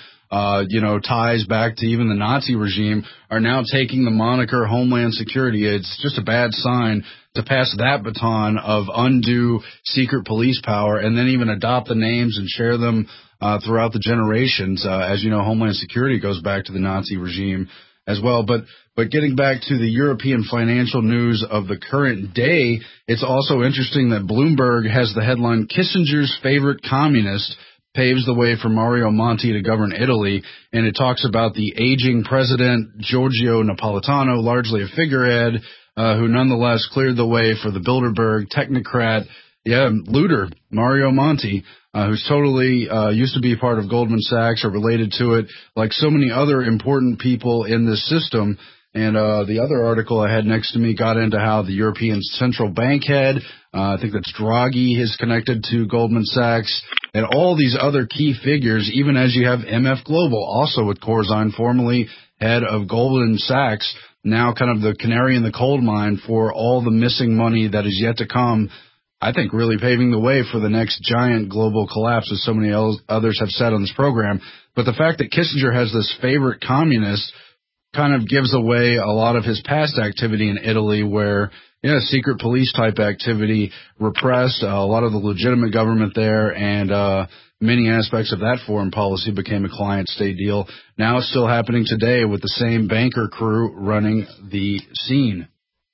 ties back to even the Nazi regime, are now taking the moniker Homeland Security. It's just a bad sign to pass that baton of undue secret police power and then even adopt the names and share them throughout the generations. As you know, Homeland Security goes back to the Nazi regime as well. But getting back to the European financial news of the current day, it's also interesting that Bloomberg has the headline, Kissinger's favorite communist paves the way for Mario Monti to govern Italy, and it talks about the aging president, Giorgio Napolitano, largely a figurehead, who nonetheless cleared the way for the Bilderberg technocrat, looter, Mario Monti, who's totally used to be part of Goldman Sachs or related to it, like so many other important people in this system. And the other article I had next to me got into how the European Central Bank head, I think that's Draghi, is connected to Goldman Sachs, and all these other key figures, even as you have MF Global, also with Corzine, formerly head of Goldman Sachs, now kind of the canary in the coal mine for all the missing money that is yet to come. I think really paving the way for the next giant global collapse, as so many others have said on this program. But the fact that Kissinger has this favorite communist kind of gives away a lot of his past activity in Italy, where secret police type activity repressed a lot of the legitimate government there, and many aspects of that foreign policy became a client state deal. Now it's still happening today with the same banker crew running the scene.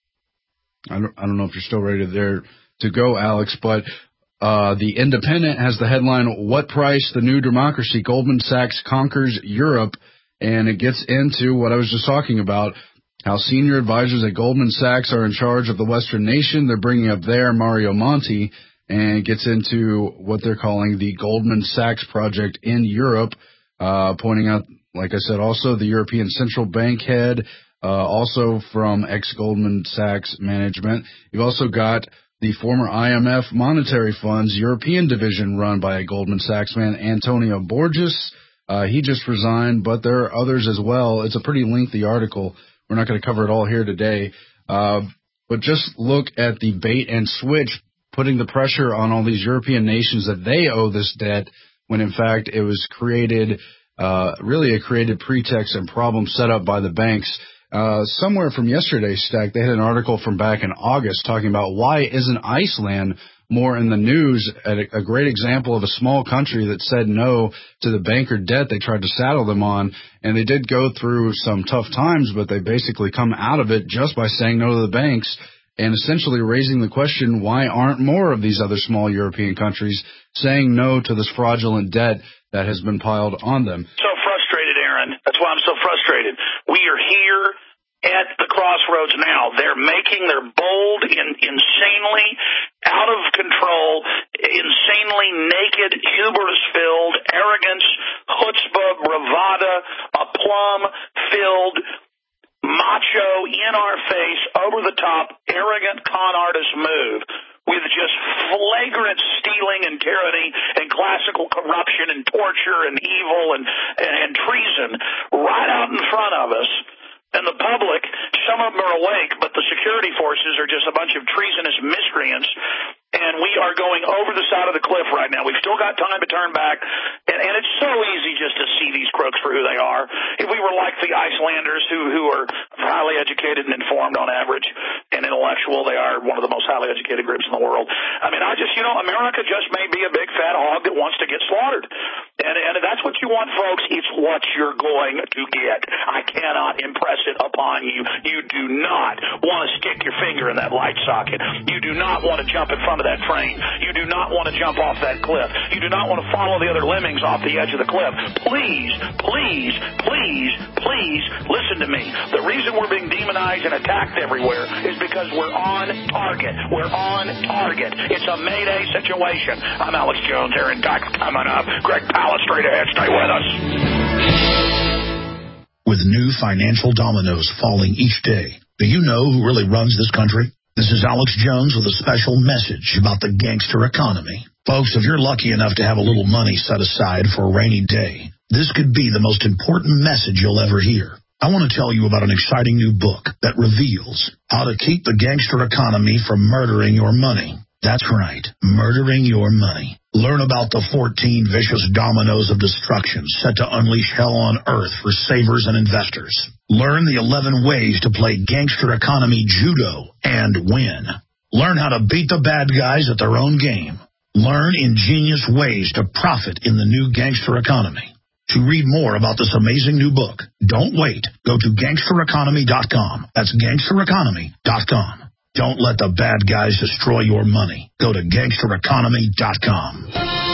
I don't know if you're still ready to go, Alex, but the Independent has the headline, What Price the New Democracy? Goldman Sachs Conquers Europe. And it gets into what I was just talking about, how senior advisors at Goldman Sachs are in charge of the Western nation. They're bringing up there Mario Monti, and it gets into what they're calling the Goldman Sachs Project in Europe, pointing out, like I said, also the European Central Bank head, also from ex-Goldman Sachs management. You've also got the former IMF Monetary Fund's European division run by a Goldman Sachs man, Antonio Borges. He just resigned, but there are others as well. It's a pretty lengthy article. We're not going to cover it all here today. But just look at the bait and switch, putting the pressure on all these European nations that they owe this debt, when in fact it was created, really a created pretext and problem set up by the banks. Somewhere from yesterday's stack, they had an article from back in August talking about why isn't Iceland more in the news, a great example of a small country that said no to the banker debt they tried to saddle them on. And they did go through some tough times, but they basically come out of it just by saying no to the banks. and essentially raising the question, why aren't more of these other small European countries saying no to this fraudulent debt that has been piled on them? So frustrated, Aaron. That's why I'm so frustrated. We are here at the crossroads now. They're bold, insanely out of control, insanely naked, hubris-filled, arrogance, chutzpah, bravada, aplomb-filled, macho, in-our-face, over-the-top, arrogant con artist move with just flagrant stealing and tyranny and classical corruption and torture and evil and treason right out in front of us. And the public, some of them are awake, but the security forces are just a bunch of treasonous miscreants. And we are going over the side of the cliff right now. We've still got time to turn back. And it's so easy just to see these crooks for who they are. If we were like the Icelanders who are highly educated and informed on average and intellectual, they are one of the most highly educated groups in the world. I mean, America just may be a big fat hog that wants to get slaughtered. And that's what you want, folks. It's what you're going to get. I cannot impress it upon you. You do not want to stick your finger in that light socket. You do not want to jump in front of that frame. You do not want to jump off that cliff. You do not want to follow the other lemmings off the edge of the cliff. Please, please, please, please listen to me. The reason we're being demonized and attacked everywhere is because we're on target. We're on target. It's a Mayday situation. I'm Alex Jones. Aaron Dyke coming up. Greg Palast straight ahead. Stay with us. With new financial dominoes falling each day, do you know who really runs this country? This is Alex Jones with a special message about the gangster economy. Folks, if you're lucky enough to have a little money set aside for a rainy day, this could be the most important message you'll ever hear. I want to tell you about an exciting new book that reveals how to keep the gangster economy from murdering your money. That's right, murdering your money. Learn about the 14 vicious dominoes of destruction set to unleash hell on earth for savers and investors. Learn the 11 ways to play gangster economy judo and win. Learn how to beat the bad guys at their own game. Learn ingenious ways to profit in the new gangster economy. To read more about this amazing new book, don't wait. Go to gangstereconomy.com. That's gangstereconomy.com. Don't let the bad guys destroy your money. Go to gangstereconomy.com.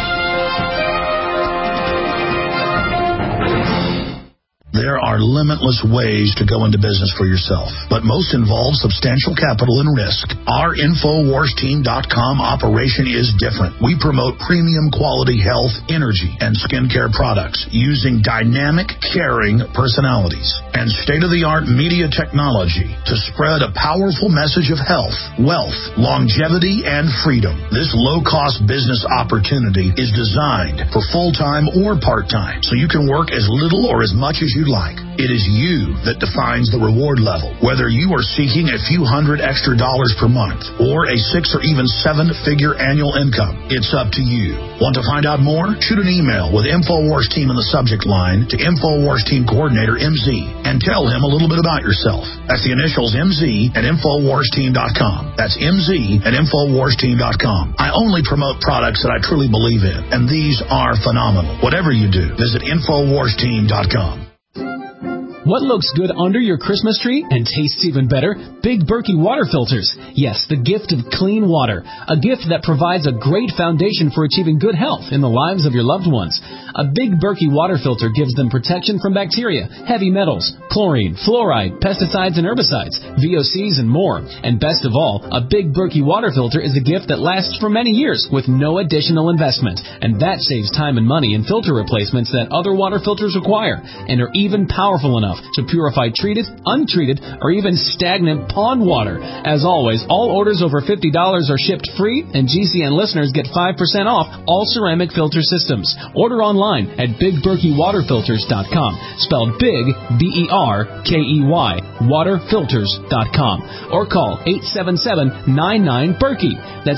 There are limitless ways to go into business for yourself, but most involve substantial capital and risk. Our InfoWarsTeam.com operation is different. We promote premium quality health, energy, and skincare products using dynamic, caring personalities and state-of-the-art media technology to spread a powerful message of health, wealth, longevity, and freedom. This low-cost business opportunity is designed for full-time or part-time, so you can work as little or as much as you like. It is you that defines the reward level. Whether you are seeking a few $100 extra per month or a 6 or even 7-figure annual income, it's up to you. Want to find out more? Shoot an email with InfoWars Team in the subject line to InfoWars Team Coordinator MZ and tell him a little bit about yourself. That's the initials MZ at InfoWarsTeam.com. That's MZ at InfoWarsTeam.com. I only promote products that I truly believe in, and these are phenomenal. Whatever you do, visit InfoWarsTeam.com. What looks good under your Christmas tree and tastes even better? Big Berkey water filters. Yes, the gift of clean water. A gift that provides a great foundation for achieving good health in the lives of your loved ones. A Big Berkey water filter gives them protection from bacteria, heavy metals, chlorine, fluoride, pesticides and herbicides, VOCs and more. And best of all, a Big Berkey water filter is a gift that lasts for many years with no additional investment. And that saves time and money in filter replacements that other water filters require and are even powerful enough to purify treated, untreated, or even stagnant pond water. As always, all orders over $50 are shipped free, and GCN listeners get 5% off all ceramic filter systems. Order online at BigBerkeyWaterFilters.com, spelled Big, B-E-R-K-E-Y, waterfilters.com, or call 877-99-BERKEY. That's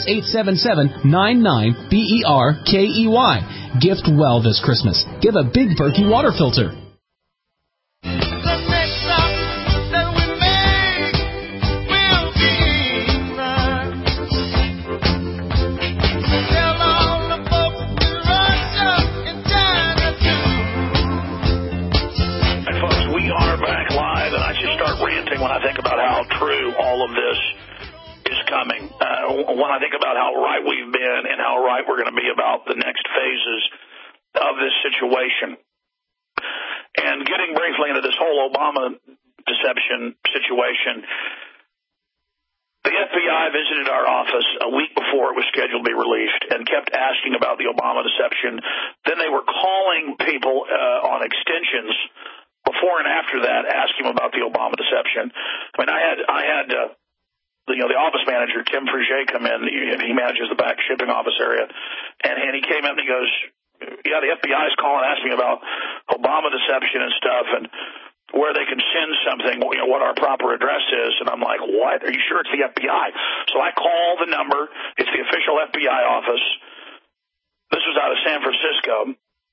877-99-BERKEY. Gift well this Christmas. Give a Big Berkey water filter. When I think about how true all of this when I think about how right we've been and how right we're going to be about the next phases of this situation. And getting briefly into this whole Obama deception situation, the FBI visited our office a week before it was scheduled to be released and kept asking about the Obama deception. Then they were calling people on extensions before and after that, asking about the Obama deception. I mean, I had the office manager, Tim Frugier, come in. He manages the back shipping office area, and he came in and he goes, "Yeah, the FBI is calling, asking about Obama deception and stuff, and where they can send something, what our proper address is." And I'm like, "What? Are you sure it's the FBI?" So I call the number. It's the official FBI office. This was out of San Francisco.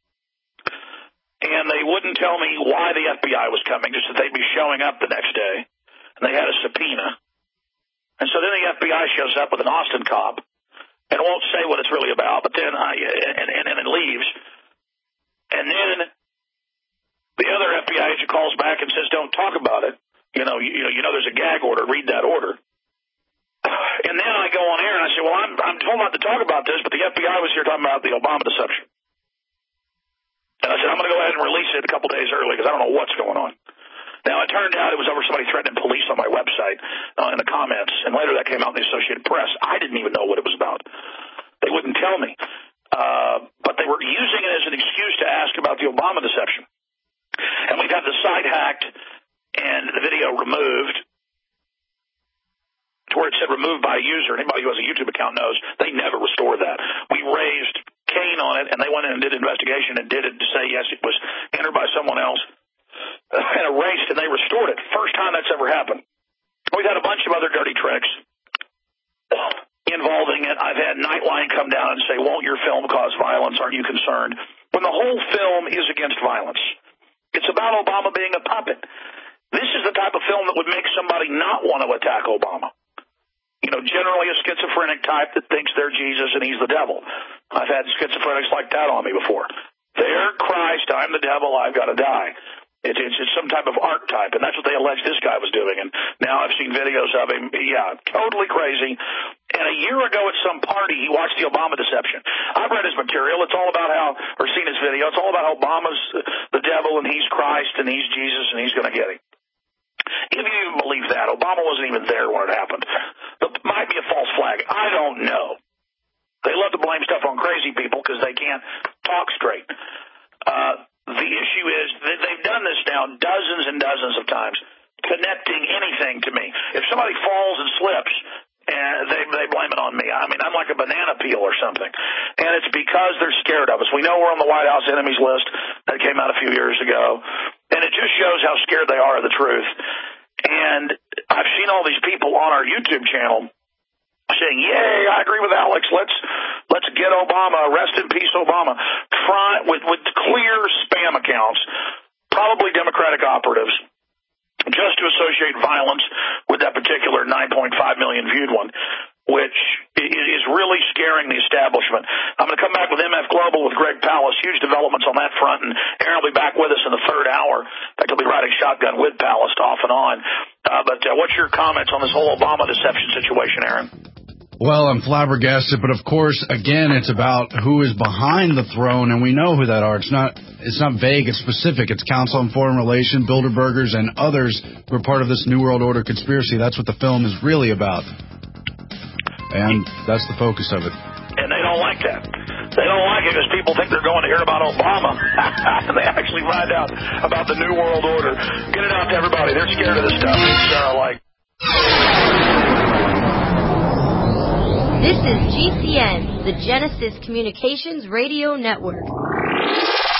And they wouldn't tell me why the FBI was coming, just that they'd be showing up the next day. And they had a subpoena. And so then the FBI shows up with an Austin cop and won't say what it's really about, but then and it leaves. And then the other FBI agent calls back and says, "Don't talk about it. You know, there's a gag order. Read that order." And then I go on air and I say, "Well, I'm told not to talk about this, but the FBI was here talking about the Obama deception." And I said, "I'm going to go ahead and release it a couple days early because I don't know what's going on." Now, it turned out it was over somebody threatening police on my website in the comments, and later that came out in the Associated Press. I didn't even know what it was about. They wouldn't tell me. But they were using it as an excuse to ask about the Obama deception. And we've had the site hacked and the video removed to where it said removed by a user. Anybody who has a YouTube account knows they never restore that. We raised Cain on it, and they went in and did an investigation and did it to say, yes, it was entered by someone else and erased, and they restored it. First time that's ever happened. We've had a bunch of other dirty tricks involving it. I've had Nightline come down and say, "Won't your film cause violence? Aren't you concerned?" When the whole film is against violence. It's about Obama being a puppet. This is the type of film that would make somebody not want to attack Obama. Generally a schizophrenic type that thinks they're Jesus and he's the devil. I've had schizophrenics like that on me before. They're Christ, I'm the devil, I've got to die. It's some type of archetype, and that's what they allege this guy was doing. And now I've seen videos of him. Yeah, totally crazy. And a year ago at some party, he watched the Obama deception. I've read his material. It's all about or seen his video. It's all about how Obama's the devil and he's Christ and he's Jesus and he's going to get him. If you even believe that, Obama wasn't even there when it happened. It might be a false flag. I don't know. They love to blame stuff on crazy people because they can't talk straight. The issue is that they've done this now dozens and dozens of times, connecting anything to me. If somebody falls and slips, they blame it on me. I mean, I'm like a banana peel or something. And it's because they're scared of us. We know we're on the White House enemies list that came out a few years ago. And it just shows how scared they are of the truth. And I've seen all these people on our YouTube channel saying, "Yay, I agree with Alex. Let's get Obama. Rest in peace, Obama." With clear spam accounts, probably Democratic operatives, just to associate violence with that particular 9.5 million viewed one, which is really scaring the establishment. I'm going to come back with MF Global with Greg Palast. Huge developments on that front, and Aaron will be back with us in the third hour. In fact, he'll be riding shotgun with Palast off and on. But what's your comments on this whole Obama deception situation, Aaron? Well, I'm flabbergasted, but of course, again, it's about who is behind the throne, and we know who that are. It's not vague, it's specific. It's Council on Foreign Relations, Bilderbergers, and others who are part of this New World Order conspiracy. That's what the film is really about. And that's the focus of it. And they don't like that. They don't like it because people think they're going to hear about Obama. And they actually find out about the New World Order. Get it out to everybody. They're scared of this stuff. It's This is GCN, the Genesis Communications Radio Network.